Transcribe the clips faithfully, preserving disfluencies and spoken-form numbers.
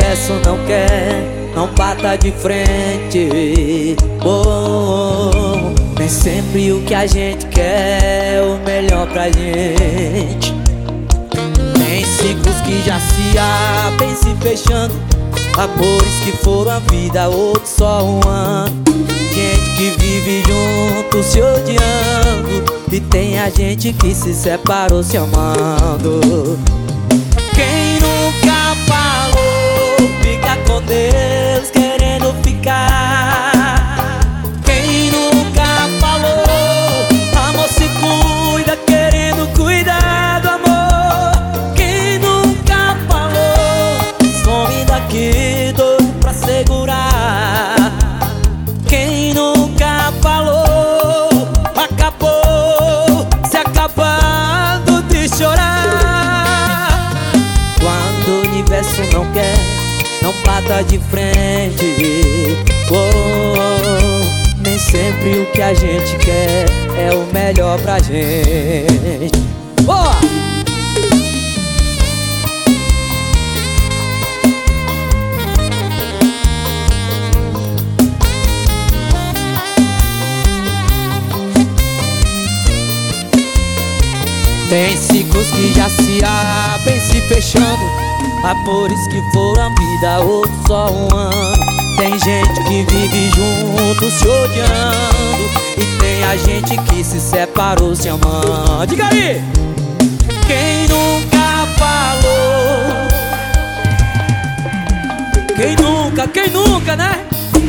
universo não quer, não bata de frente. Oh, nem sempre o que a gente quer é o melhor pra gente. Tem ciclos que já se abrem, se fechando, amores que foram a vida, outros só um ano. Gente que vive junto se odiando, e tem a gente que se separou se amando. Quem nunca falou, fica com Deus querendo ficar. Quem nunca falou, amor se cuida querendo cuidar do amor. Quem nunca falou, some daqui doido pra segurar. Quem nunca falou, acabou se acabando de chorar. Quando o universo não quer, não bata de frente. Oh, nem sempre o que a gente quer é o melhor pra gente. Boa! Tem ciclos que já se abrem, se fechando, amores que foram a vida, outros só um ano. Tem gente que vive junto se odiando, e tem a gente que se separou se amando. Diga aí! Quem nunca falou? Quem nunca, quem nunca, né?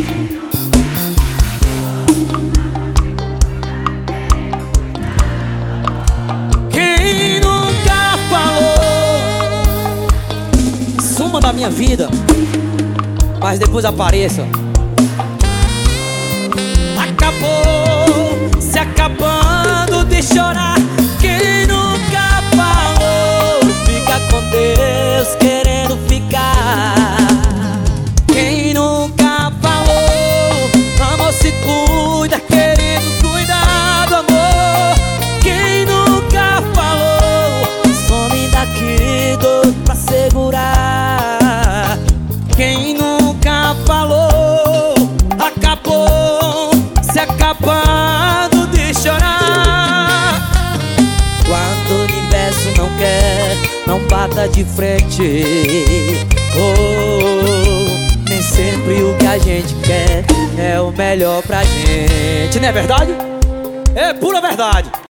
Da minha vida, mas depois apareça. Acabou se acabando de chorar. Quem nunca falou, fica com Deus querendo ficar. Quem nunca falou, amor se cuida querendo cuidar do amor. Quem nunca falou, some daqui doido pra segurar. Quem nunca falou, acabou se acabando de chorar. Quando o universo não quer, não bata de frente. Oh, nem sempre o que a gente quer é o melhor pra gente. Não é verdade? É pura verdade.